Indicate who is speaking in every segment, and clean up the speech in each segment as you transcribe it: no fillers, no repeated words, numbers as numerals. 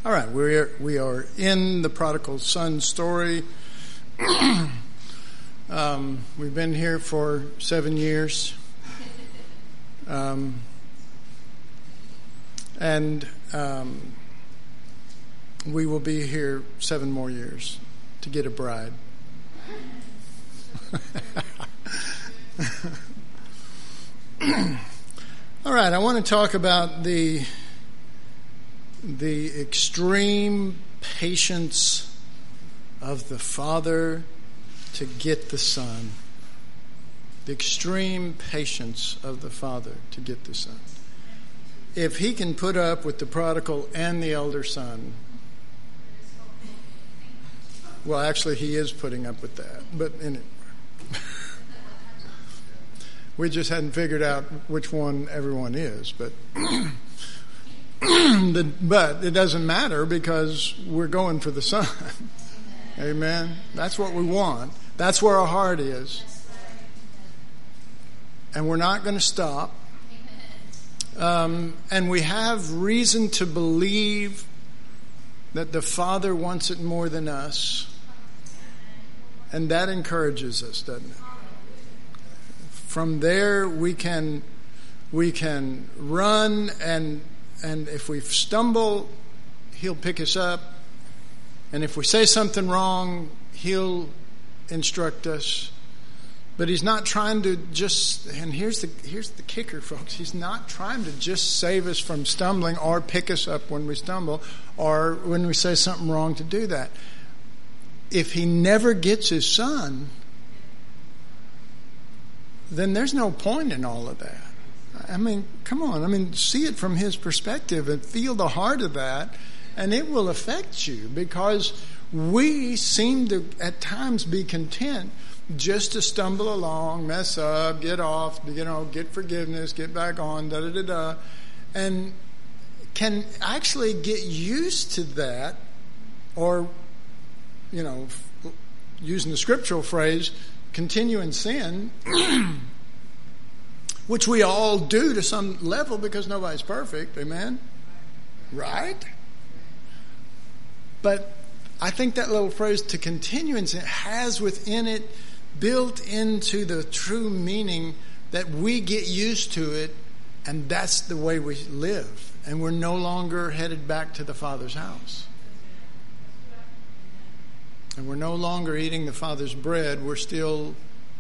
Speaker 1: All right, we are in the prodigal son story. We've been here for 7 years. And we will be here 7 more years to get a bride. All right, I want to talk about the extreme patience of the Father to get the Son. The extreme patience of the Father to get the Son. If he can put up with the prodigal and the elder son, well, actually, he is putting up with that. But we just hadn't figured out which one everyone is. But but it doesn't matter because we're going for the Son. Amen. That's what we want. That's where our heart is. And we're not going to stop. And we have reason to believe that the Father wants it more than us. And that encourages us, doesn't it? From there we can run, and if we stumble, he'll pick us up. And if we say something wrong, he'll instruct us. But he's not trying to just, and here's the kicker, folks. He's not trying to just save us from stumbling or pick us up when we stumble or when we say something wrong to do that. If he never gets his Son, then there's no point in all of that. I mean, come on. I mean, see it from his perspective and feel the heart of that, and it will affect you because we seem to at times be content just to stumble along, mess up, get off, get forgiveness, get back on, and can actually get used to that, or, using the scriptural phrase, continue in sin, which we all do to some level because nobody's perfect, amen? Right? But I think that little phrase, to continue in sin, has within it built into the true meaning that we get used to it, and that's the way we live. And we're no longer headed back to the Father's house. And we're no longer eating the Father's bread. We're still,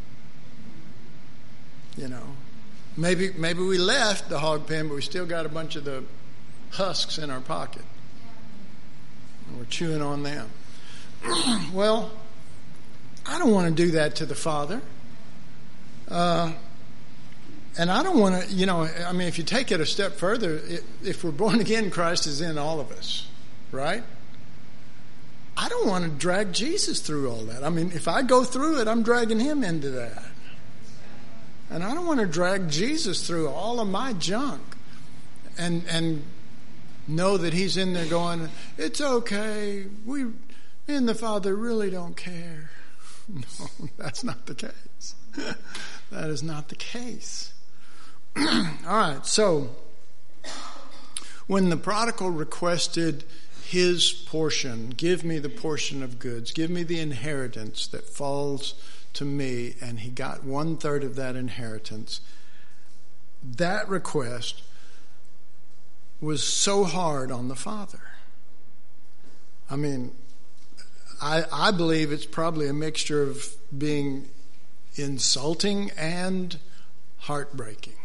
Speaker 1: maybe we left the hog pen, but we still got a bunch of the husks in our pocket. And we're chewing on them. Well, I don't want to do that to the Father. And I don't want to, if you take it a step further, if we're born again, Christ is in all of us, right? I don't want to drag Jesus through all that. I mean, if I go through it, I'm dragging him into that. And I don't want to drag Jesus through all of my junk and know that he's in there going, it's okay. Me and the Father really don't care. No, that's not the case. That is not the case. All right, so when the prodigal requested his portion, give me the portion of goods, give me the inheritance that falls to me, and he got 1/3 of that inheritance, that request was so hard on the Father. I mean, I believe it's probably a mixture of being insulting and heartbreaking.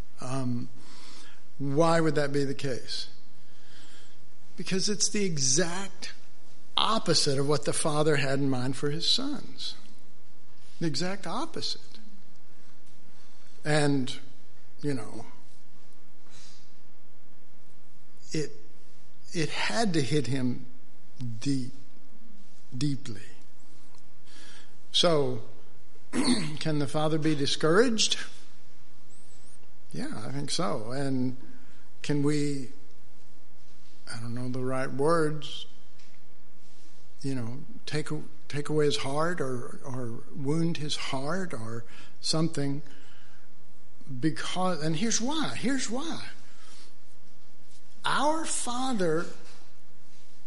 Speaker 1: Why would that be the case? Because it's the exact opposite of what the Father had in mind for his sons. The exact opposite. And, it had to hit him deeply. So, can the Father be discouraged? Yeah, I think so. And can we, I don't know the right words, take away his heart or wound his heart or something? Because, and here's why. Our Father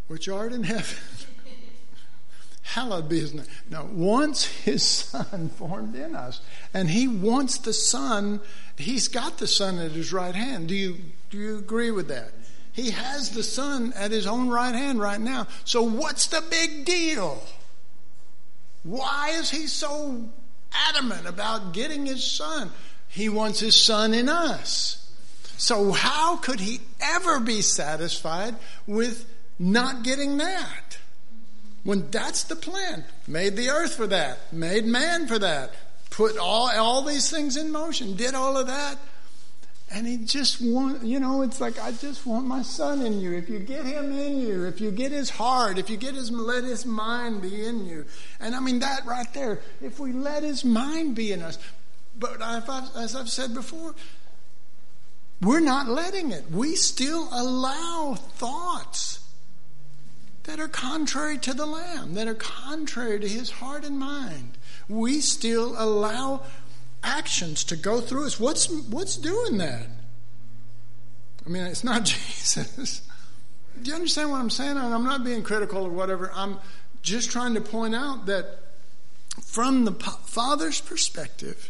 Speaker 1: which art in heaven, hallowed be his name. Now, once his Son formed in us, and he wants the Son, he's got the Son at his right hand. Do you agree with that? He has the Son at his own right hand right now. So what's the big deal? Why is he so adamant about getting his Son? He wants his Son in us. So how could he ever be satisfied with not getting that? When that's the plan. Made the earth for that. Made man for that. Put all these things in motion. Did all of that. And he just it's like, I just want my Son in you. If you get him in you, if you get his heart, if you let his mind be in you. And I mean that right there, if we let his mind be in us. But as I've said before, we're not letting it. We still allow thoughts that are contrary to the Lamb, that are contrary to his heart and mind. We still allow actions to go through us. What's doing that? I mean, it's not Jesus. Do you understand what I'm saying? I'm not being critical or whatever. I'm just trying to point out that from the Father's perspective,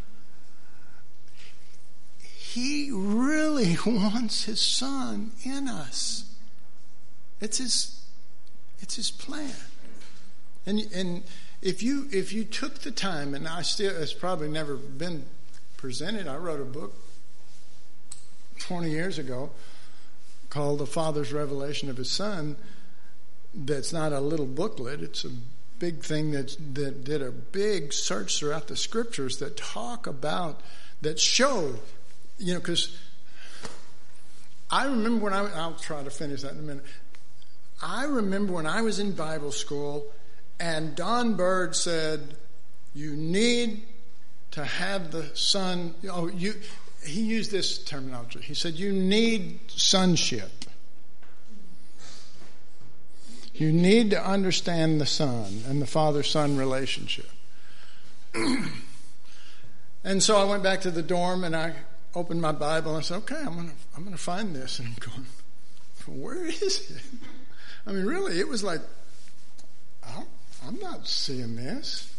Speaker 1: he really wants his Son in us. It's his plan. And if you took the time, and it's probably never been presented. I wrote a book 20 years ago called The Father's Revelation of His Son. That's not a little booklet. It's a big thing that did a big search throughout the scriptures that that show, because I remember when I'll try to finish that in a minute. I remember when I was in Bible school and Don Bird said, you need to have the Son. He used this terminology. He said, you need sonship. You need to understand the Son and the Father-Son relationship. And so I went back to the dorm and I opened my Bible and I said, okay, I'm going to find this. And I'm going, where is it? I mean, really, it was like, I'm not seeing this,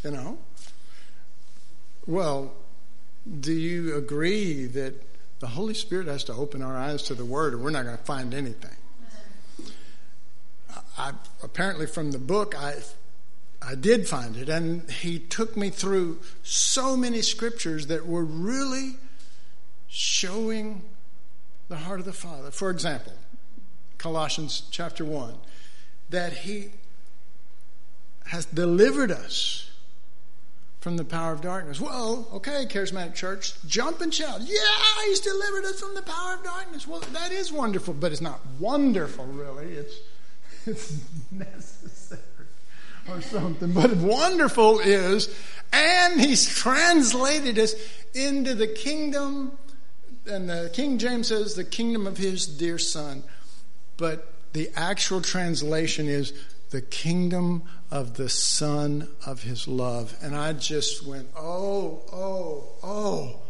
Speaker 1: Well, do you agree that the Holy Spirit has to open our eyes to the Word or we're not going to find anything? Apparently from the book, I did find it. And he took me through so many scriptures that were really showing the heart of the Father. For example, Colossians chapter 1, that he has delivered us from the power of darkness. Well, okay, charismatic church, jump and shout. Yeah, he's delivered us from the power of darkness. Well, that is wonderful, but it's not wonderful, really. It's necessary or something. But wonderful is, and he's translated us into the kingdom, and the King James says the kingdom of his dear Son. But the actual translation is the kingdom of the Son of his love. And I just went, oh.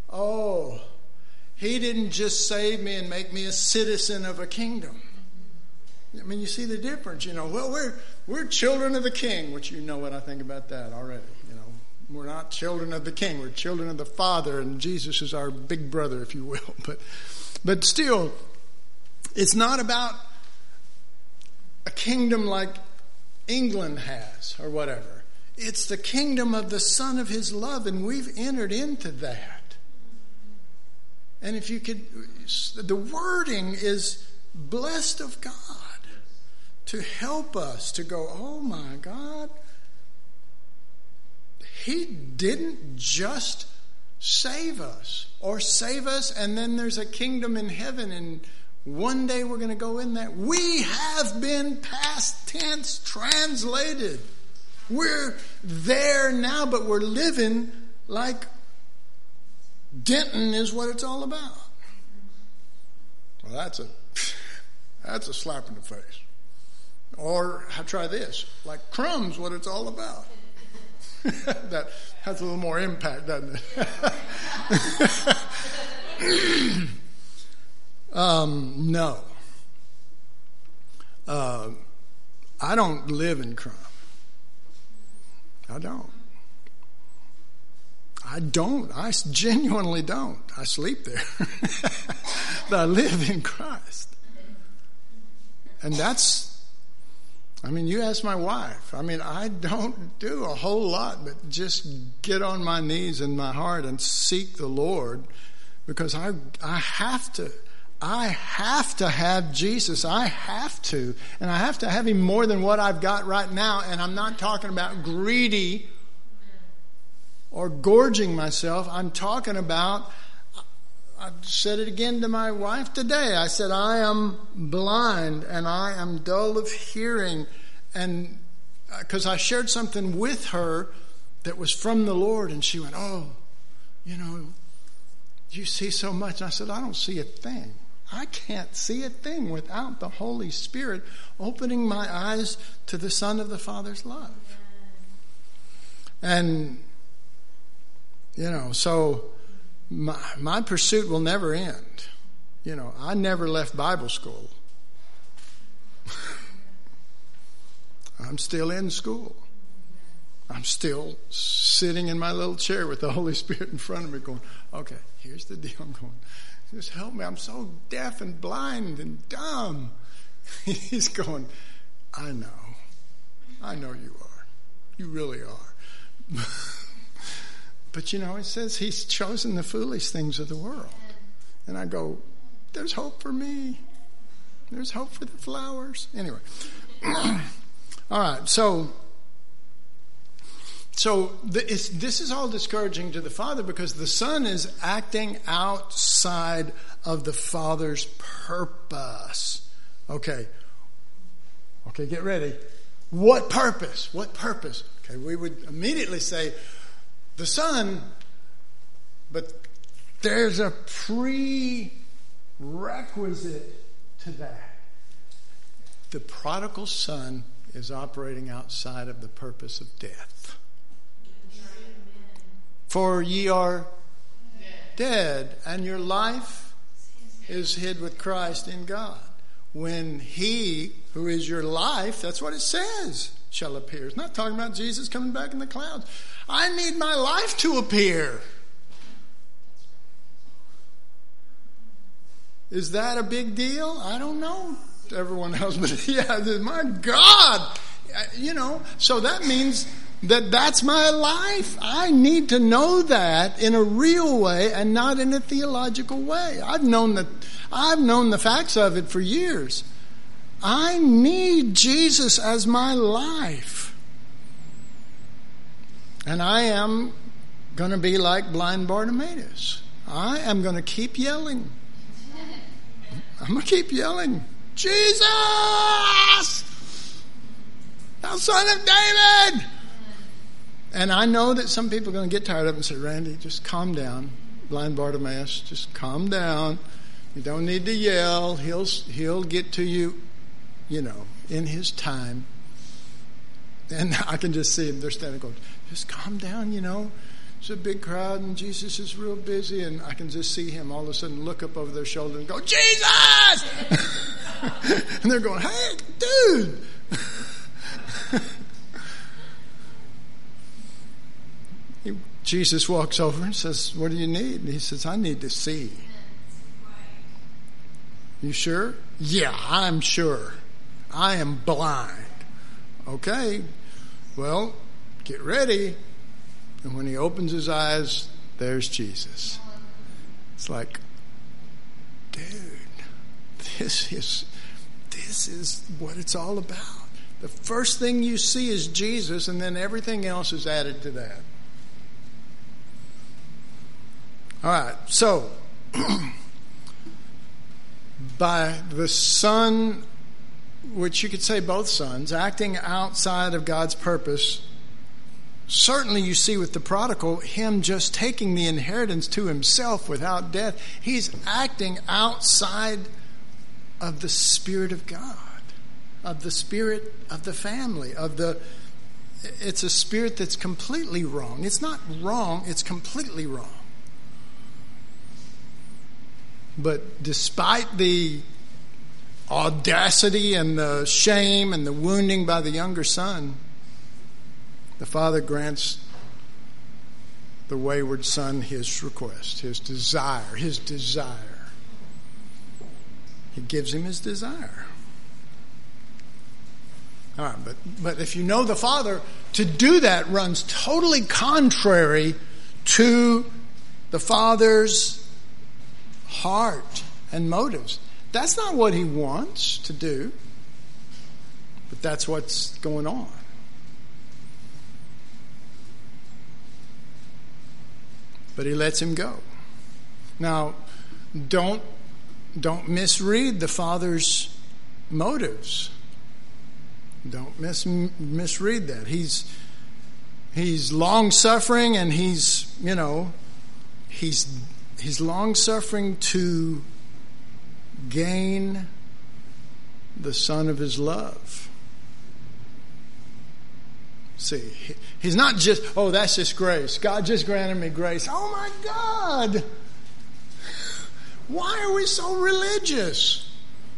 Speaker 1: He didn't just save me and make me a citizen of a kingdom. I mean, you see the difference, Well, we're children of the King, which you know what I think about that already, We're not children of the King. We're children of the Father, and Jesus is our big brother, if you will. But still, it's not about a kingdom like England has or whatever. It's the kingdom of the Son of his love, and we've entered into that. And if you could, the wording is blessed of God to help us to go, oh my God, he didn't just save us and then there's a kingdom in heaven and one day we're going to go in there. We have been past tense translated. We're there now, but we're living like Denton is what it's all about. Well, that's a slap in the face. Or try this, like crumbs, what it's all about. That has a little more impact, doesn't it? No. I don't live in crime. I don't. I genuinely don't. I sleep there. But I live in Christ. And you ask my wife. I don't do a whole lot but just get on my knees in my heart and seek the Lord, because I have to. I have to have Jesus. I have to. And I have to have him more than what I've got right now. And I'm not talking about greedy or gorging myself. I'm talking about, I said it again to my wife today. I said, I am blind and I am dull of hearing. And because I shared something with her that was from the Lord, and she went, you see so much. And I said, I don't see a thing. I can't see a thing without the Holy Spirit opening my eyes to the Son of the Father's love. And, so my pursuit will never end. I never left Bible school. I'm still in school. I'm still sitting in my little chair with the Holy Spirit in front of me going, okay, here's the deal. I'm going, just help me. I'm so deaf and blind and dumb. He's going, I know you are. You really are. But it says he's chosen the foolish things of the world. And I go, there's hope for me. There's hope for the flowers. Anyway. All right. So this is all discouraging to the Father, because the Son is acting outside of the Father's purpose. Okay, get ready. What purpose? Okay, we would immediately say the Son, but there's a prerequisite to that. The prodigal son is operating outside of the purpose of death. For ye are dead, and your life is hid with Christ in God. When he, who is your life, that's what it says, shall appear. It's not talking about Jesus coming back in the clouds. I need my life to appear. Is that a big deal? I don't know to everyone else, but yeah, my God. So that means that's my life. I need to know that in a real way and not in a theological way. I've known the facts of it for years. I need Jesus as my life. And I am going to be like blind Bartimaeus. I am going to keep yelling. I'm going to keep yelling, Jesus, thou Son of David. And I know that some people are going to get tired of it and say, Randy, just calm down. Blind Bartimaeus, just calm down. You don't need to yell. He'll get to you, in his time. And I can just see him. They're standing going, just calm down, It's a big crowd and Jesus is real busy. And I can just see him all of a sudden look up over their shoulder and go, Jesus! And they're going, hey, dude! Jesus walks over and says, what do you need? And he says, I need to see. You sure? Yeah, I'm sure. I am blind. Okay, well, get ready. And when he opens his eyes, there's Jesus. It's like, dude, this is what it's all about. The first thing you see is Jesus, and then everything else is added to that. All right, so by the Son, which you could say both sons, acting outside of God's purpose, certainly you see with the prodigal, him just taking the inheritance to himself without death. He's acting outside of the Spirit of God, of the spirit of the family, it's a spirit that's completely wrong. It's not wrong, it's completely wrong. But despite the audacity and the shame and the wounding by the younger son, the father grants the wayward son his request, his desire. He gives him his desire. All right, but if you know the father, to do that runs totally contrary to the father's heart and motives. That's not what he wants to do, but that's what's going on. But he lets him go. Now, don't misread the father's motives. Don't misread that. He's long-suffering, and he's long-suffering to gain the son of his love. See, he's not just, oh, that's just grace. God just granted me grace. Oh my God! Why are we so religious?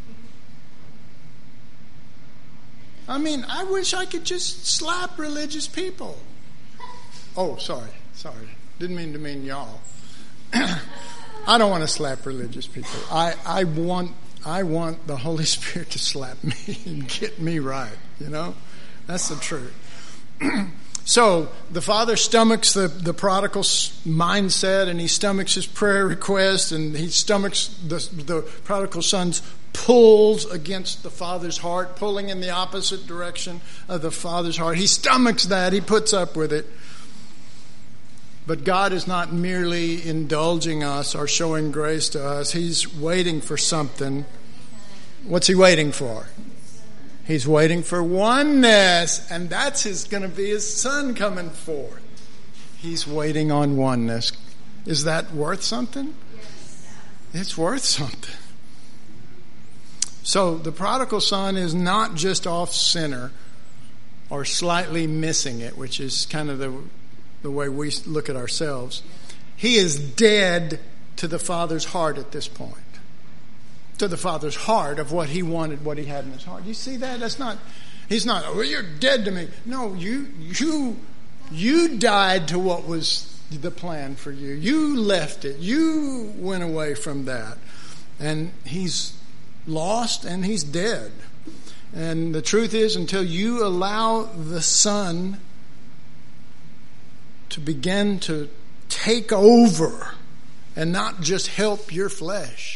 Speaker 1: I mean, I wish I could just slap religious people. Oh, sorry. Didn't mean to mean y'all. I don't want to slap religious people. I want the Holy Spirit to slap me and get me right. You know, that's the truth. So the father stomachs the prodigal's mindset, and he stomachs his prayer request, and he stomachs the prodigal son's pulls against the father's heart, pulling in the opposite direction of the father's heart. He stomachs that. He puts up with it. But God is not merely indulging us or showing grace to us. He's waiting for something. What's he waiting for? He's waiting for oneness, and that's going to be his son coming forth. He's waiting on oneness. Is that worth something? Yes. It's worth something. So the prodigal son is not just off center or slightly missing it, which is kind of the way we look at ourselves. He is dead to the father's heart at this point. To the father's heart of what he wanted, what he had in his heart. You see that? He's not, oh, you're dead to me. No, you died to what was the plan for you. You left it. You went away from that. And he's lost and he's dead. And the truth is, until you allow the son to begin to take over and not just help your flesh,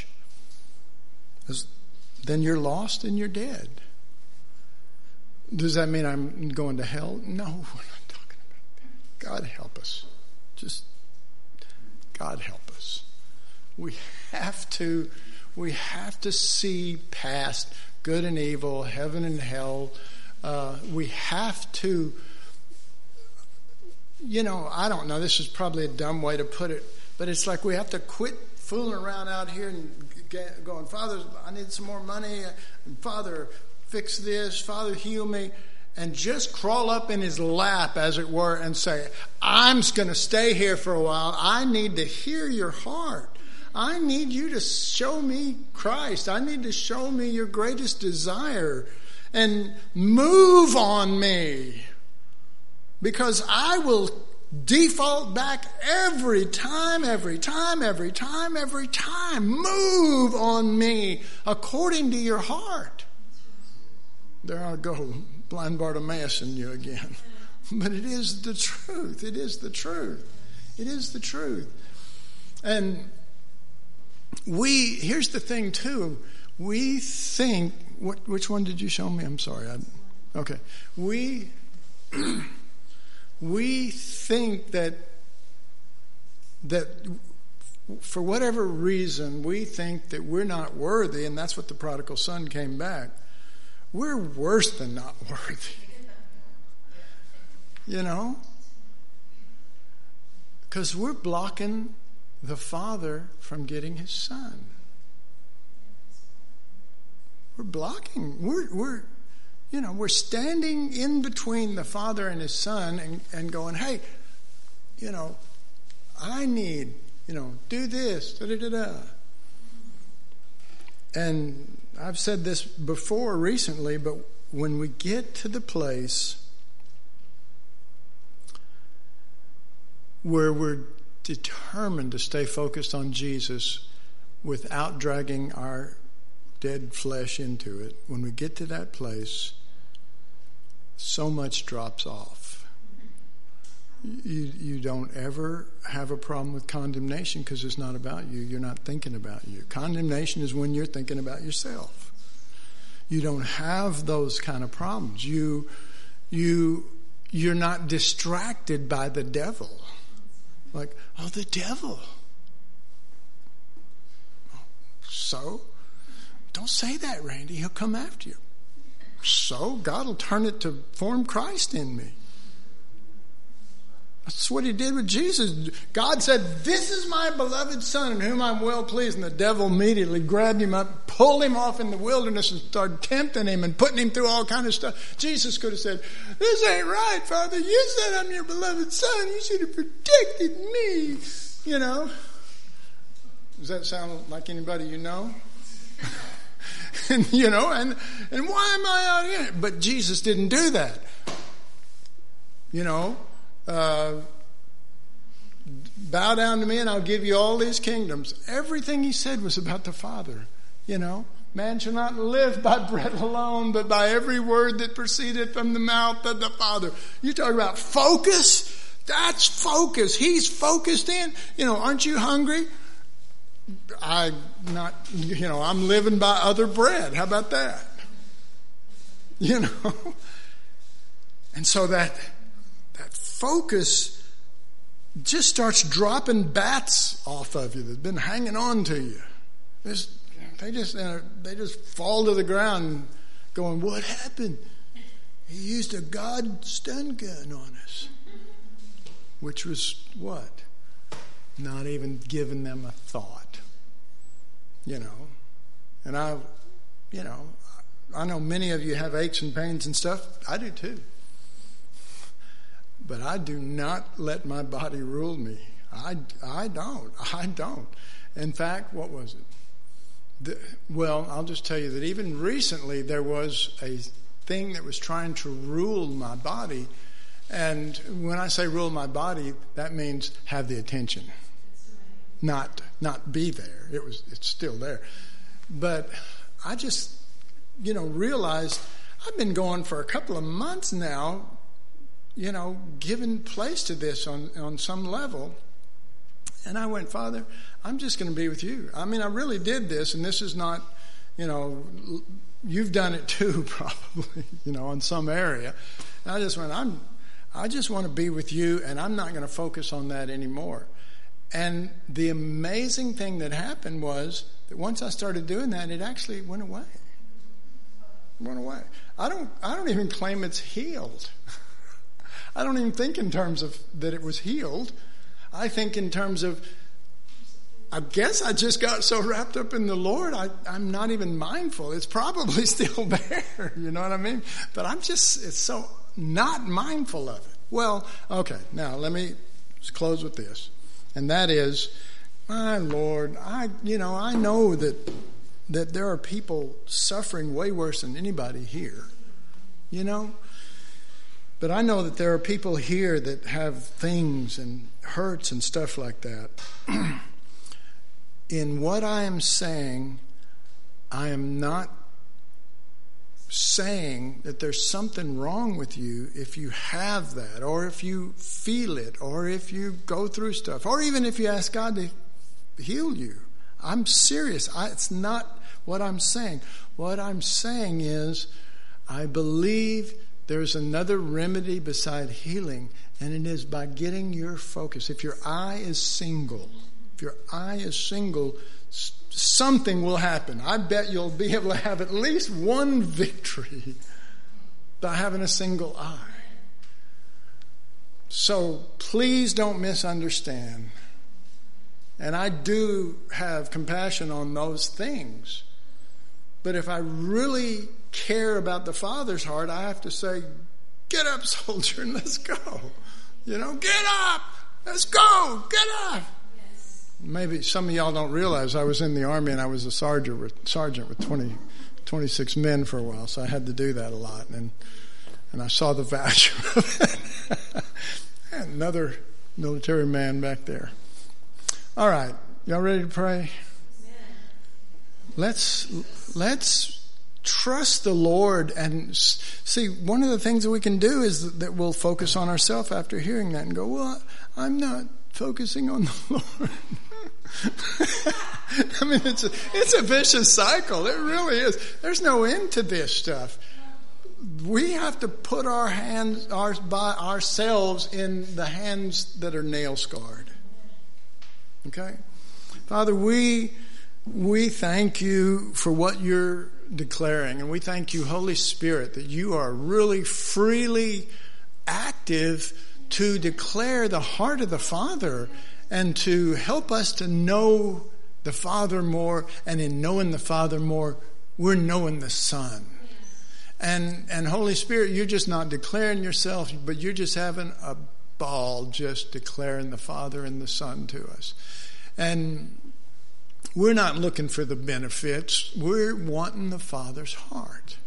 Speaker 1: then you're lost and you're dead. Does that mean I'm going to hell? No, we're not talking about that. God help us. Just God help us. We have to see past good and evil, heaven and hell. We have to, I don't know, this is probably a dumb way to put it, but it's like we have to quit fooling around out here and going, Father, I need some more money. Father, fix this. Father, heal me. And just crawl up in his lap, as it were, and say, I'm going to stay here for a while. I need to hear your heart. I need you to show me Christ. I need to show me your greatest desire. And move on me. Because I will default back every time. Move on me according to your heart. There I go, blind Bartimaeus in you again. But it is the truth. It is the truth. It is the truth. And here's the thing too. We think, which one did you show me? I'm sorry. Okay. We think that for whatever reason, we think that we're not worthy, and that's what the prodigal son came back. We're worse than not worthy. Because we're blocking the father from getting his son. We're blocking. We're standing in between the father and his son and going, hey, I need, do this, da-da-da-da. And I've said this before recently, but when we get to the place where we're determined to stay focused on Jesus without dragging our dead flesh into it, when we get to that place, so much drops off. You don't ever have a problem with condemnation because it's not about you. You're not thinking about you. Condemnation is when you're thinking about yourself. You don't have those kind of problems. You're not distracted by the devil. Like, oh, the devil. So? Don't say that, Randy. He'll come after you. So? God will turn it to form Christ in me. That's what he did with Jesus. God said, this is my beloved son in whom I'm well pleased. And the devil immediately grabbed him up, pulled him off in the wilderness and started tempting him and putting him through all kind of stuff. Jesus could have said, this ain't right, Father. You said I'm your beloved son. You should have protected me. You know. Does that sound like anybody you know? And you know, and why am I out here? But Jesus didn't do that. You know. Bow down to me and I'll give you all these kingdoms. Everything he said was about the Father. You know, man shall not live by bread alone, but by every word that proceeded from the mouth of the Father. You talk about focus? That's focus. He's focused in. You know, aren't you hungry? I'm living by other bread. How about that? You know? And so that focus just starts dropping bats off of you that's been hanging on to you. They just fall to the ground going, what happened? He used a God stun gun on us. Which was what? Not even giving them a thought. You know. And I know many of you have aches and pains and stuff. I do too. But I do not let my body rule me. I don't. In fact, what was it? I'll just tell you that even recently there was a thing that was trying to rule my body. And when I say rule my body, that means have the attention. Not be there. It's still there. But I just, realized I've been going for a couple of months now, giving place to this on some level. And I went, Father, I'm just going to be with you. I mean, I really did this, and this is not, you've done it too, probably, in some area. And I just went, I just want to be with you, and I'm not going to focus on that anymore. And the amazing thing that happened was that once I started doing that, it actually went away. It went away. I don't even claim it's healed. I don't even think in terms of that it was healed. I think in terms of, I guess I just got so wrapped up in the Lord, I'm not even mindful. It's probably still there, you know what I mean? But it's so not mindful of it. Well, okay, now let me close with this. And that is, my Lord, I know that there are people suffering way worse than anybody here, But I know that there are people here that have things and hurts and stuff like that. In what I am saying, I am not saying that there's something wrong with you if you have that, or if you feel it, or if you go through stuff, or even if you ask God to heal you. I'm serious. It's not what I'm saying. What I'm saying is, I believe there's another remedy beside healing, and it is by getting your focus. If your eye is single, something will happen. I bet you'll be able to have at least one victory by having a single eye. So please don't misunderstand. And I do have compassion on those things. But if I really care about the Father's heart, I have to say, get up, soldier, and let's go. Get up. Let's go. Get up. Maybe some of y'all don't realize I was in the Army and I was a sergeant with 26 men for a while, so I had to do that a lot. And I saw the value of it. Another military man back there. All right. Y'all ready to pray? Let's trust the Lord and see. One of the things that we can do is that we'll focus on ourselves after hearing that and go, well, I'm not focusing on the Lord. I mean, it's a vicious cycle. It really is. There's no end to this stuff. We have to put ourselves in the hands that are nail scarred. Okay? Father, we thank you for what you're declaring, and we thank you, Holy Spirit, that you are really freely active to declare the heart of the Father and to help us to know the Father more, and in knowing the Father more, we're knowing the Son. And Holy Spirit, you're just not declaring yourself, but you're just having a ball just declaring the Father and the Son to us. And we're not looking for the benefits. We're wanting the Father's heart.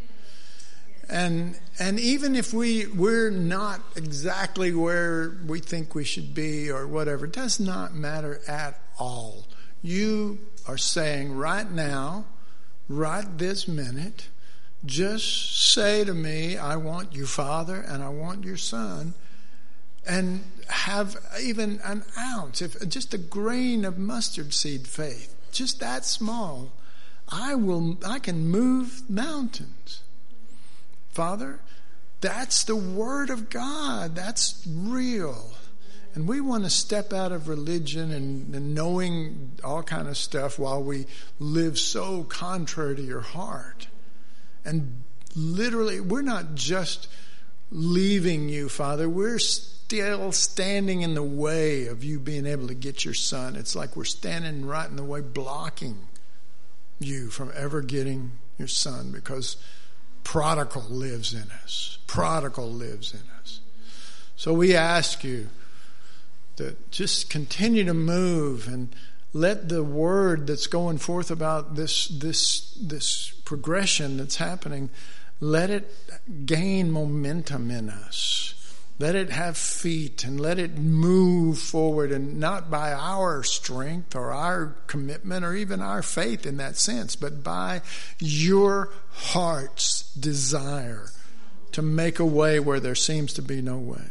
Speaker 1: And even if we're not exactly where we think we should be or whatever, it does not matter at all. You are saying right now, right this minute, just say to me, I want you, Father, and I want your Son, and have even an ounce, if just a grain of mustard seed faith, just that small, I can move mountains. Father, that's the Word of God. That's real. And we want to step out of religion and knowing all kind of stuff while we live so contrary to your heart. And literally, we're not just leaving you, Father. We're still standing in the way of you being able to get your Son. It's like we're standing right in the way, blocking you from ever getting your Son, because prodigal lives in us. Prodigal lives in us. So we ask you to just continue to move and let the word that's going forth about this progression that's happening, let it gain momentum in us. Let it have feet and let it move forward, and not by our strength or our commitment or even our faith in that sense, but by your heart's desire to make a way where there seems to be no way.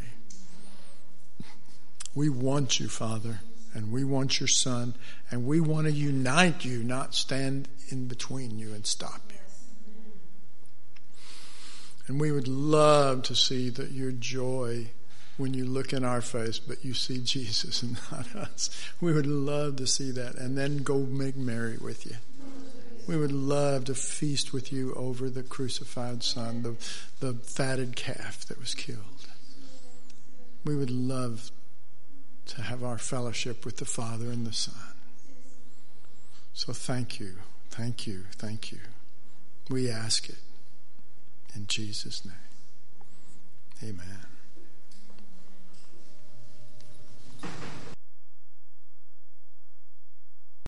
Speaker 1: We want you, Father, and we want your Son, and we want to unite you, not stand in between you and stop you. And we would love to see that your joy when you look in our face, but you see Jesus and not us. We would love to see that, and then go make merry with you. We would love to feast with you over the crucified Son, the fatted calf that was killed. We would love to have our fellowship with the Father and the Son. So thank you, thank you, thank you. We ask it in Jesus' name. Amen.